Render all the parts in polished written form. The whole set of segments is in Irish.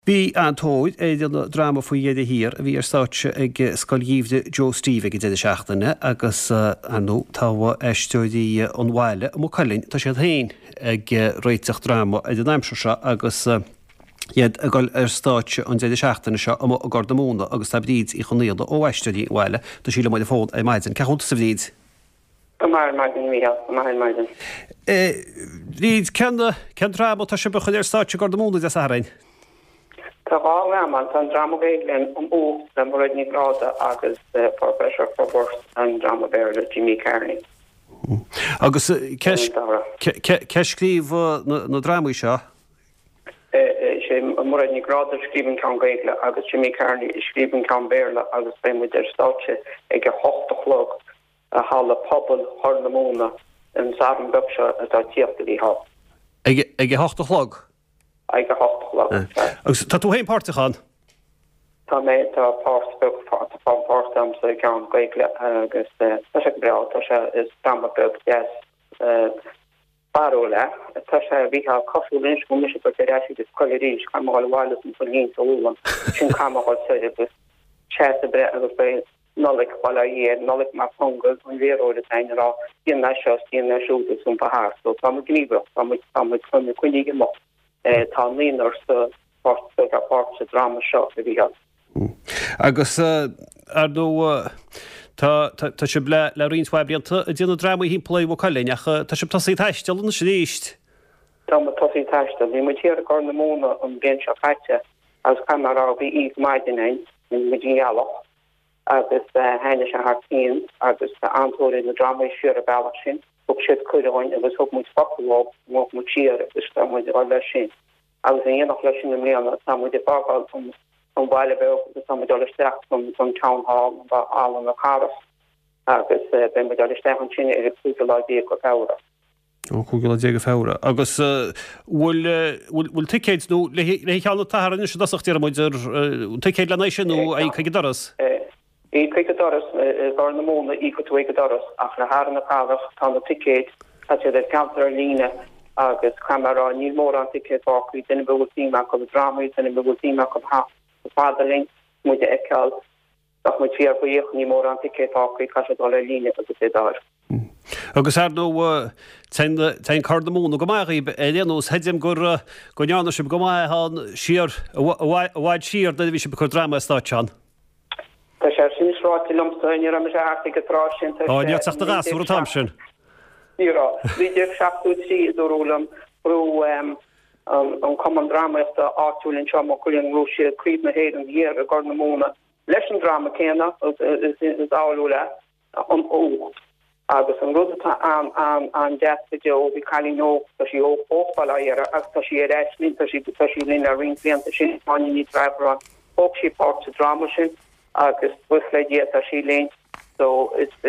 Bí an tóid éidir drama faoi dhéidir hir a bhí ar stáitse ag scoilgíomhde Joe Steve ag déidir seachtainna agus anú táha eisteoidí an bhhaile am Cailín tá siad hain ag réiteach drama a d aimsir se agus iad a gáil ar stáitse an déidir seachtainna seo am Gardamóna agus tá bríd í choníada ó eisteoidí bhhaile tá síle maidid fód a maidin. Ceachúnta sa bríd? Bríd cean drama tá se buchail ar stáitse Gardamóna de Saharain? Tá man an drama glen ó na moradní gráda agus professor for an drama bear Jimmy Carney. Agus ceiscríomh na drama seo? sé moradní gráda skriben kan gaile agus Jimmy Carney skriben kan bearla agus be mu der staatse ag 8 chlog a hall pobl Harlemona an Sarum Bupse a tíochttaí ha. Ag 8 chlog? Ag 8 chlog. Agus tá tú héin páirteachán? Tá mé tá pástam sa gan gaile agus se bre tá se is drama-bug yes baróla tá se bhí cosúlins go mis go de choirí chaáil bhile an hín ólan sin chaáil se agus se bre agus be nolik wala hier nolik ma fungus an véróide einrá í na siúta sún pahar so tá gníbe chun chuige mo tá línar sa port drama seo a bhí. Agus ardó tá se le rinsweblianta a dtíanana drama hín play bh Cailín ach tá se tasí teistal na sé ríist. Tá tosí teistal, ní mu tíar Gardamóna an bén se chaite as camera bhí íh maidin in midíalach agus heine se hartíín agus antóir na drama siúr a bailach sin og siad chuideáin agus thug mu faculá má mu tíar agus tá mu lei sin. agus an dhéanach lei sin na mléana tá mu de bagáil an bhile be sam dollarsteach an town hall ba all na caras agus ben me dollarsteach an sinne ar cúgeládí go fára. Ó cúgeládí go fára. Agus bhfuil tickets nó le cheanna taharann se dasachtíar muidir ticket le nééis sin nó é chuige doras? Í chuige doras Gardamóna í go tuige doras ach na hána caras tá na ticket tá sé de counter líne agus camera ní mór an ticket áí denna bhfuil tíach go drama denna bhfuil tíach go ha fadaling mu eáil ach mu tíar buoch ní mór an ticket áí cai se dá líne agus é dar. Agus nó tein Gardamóna go maií éanús heidim gur goneanna si go maián siar bhhaid siar de bhí se chu drama státeán. Tá sé sinráti lomstein am se artigrá sin. Áíachta gasú tam sin. Nírá, viidir seachú sí dorólam brú an common dramaista áúlinn se má chuinn rúisi críb na héad an hir a Gardamóna. Leis an drama céna is áúla an ó agus an rudtá an deide ó bhí chalíó tá sí ópáil ar agus tá sí réislín tá sí lin a rinblianta sin aní ní driver an ó sí part a drama sin agus busleidí a sí léin so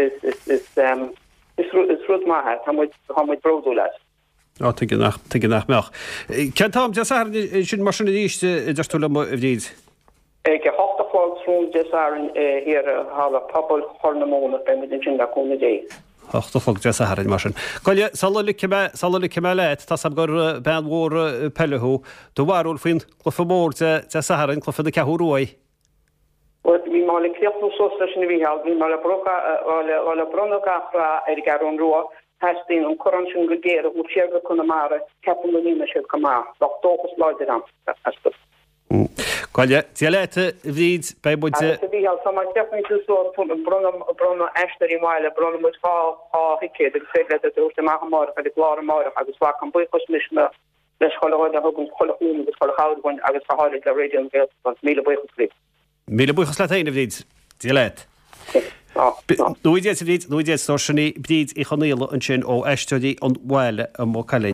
is rud maithe táid brodú leis. Á tuige nach meach. Cean tám de sin mar sinna díiste idirtúla a bhríd? Ige 8 fáilsrún de sarin hir hála pobl Harlemóna be mit sin leúna dé. 8 fog de Saharain mar sin. Coile salí ce leit tá sam gur ben mhór pellethú do bhharúil faoin chlufa mór de Saharain chlufa de ceúróid. Vi mal kreaú sóstation vi held vi mal bronoga er garún roa hestin an choransin go géir ú séga kunna mare cepan lína se go má dogus leidir an. Coile dialéite bhríd be buide vi sam definiú so brono eisteí meile brono mu á hiké sé dúte má mar a glá mar agus wa an buchos misna leis choáid a hugum choún agus choáin agus aáid le radio míle buchosrí. Míle buchas le taine bhríd dialéit. Nuidé bhríd nuidé sinní bríd i choníile an sin ó eisteí an bhile a Cailín.